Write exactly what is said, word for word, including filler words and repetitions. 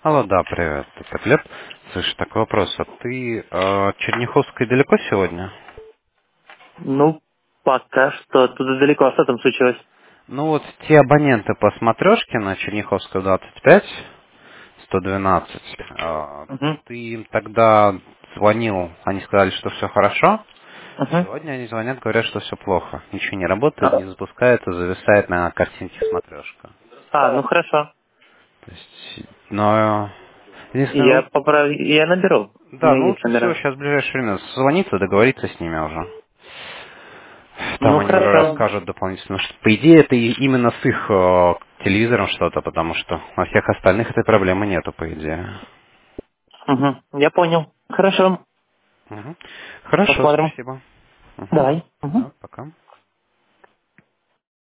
Алло, да, привет, это Глеб. Слушай, такой вопрос, а ты э, Черняховской далеко сегодня? Ну, пока что туда далеко. А что там случилось? Ну вот те абоненты по смотрешке на Черняховскую двадцать пять, сто двенадцать, э, Угу. ты им тогда звонил, они сказали, что все хорошо. Угу. Сегодня они звонят, говорят, что все плохо. Ничего не работает, не А, запускается, зависает на картинке смотрешка. а, ну хорошо. То есть, но Я единственное, поправ... Я наберу. У да, меня ну есть лучше всего номера. сейчас в ближайшее время созвониться, договориться с ними уже. Там Ну они уже хорошо. расскажут дополнительно, что по идее это и именно с их э, телевизором что-то, потому что на всех остальных этой проблемы нету, по идее. Угу. Я понял. Хорошо. Мгм. Хорошо, Посмотрим. спасибо. Мгм. Давай. Угу. Да, пока.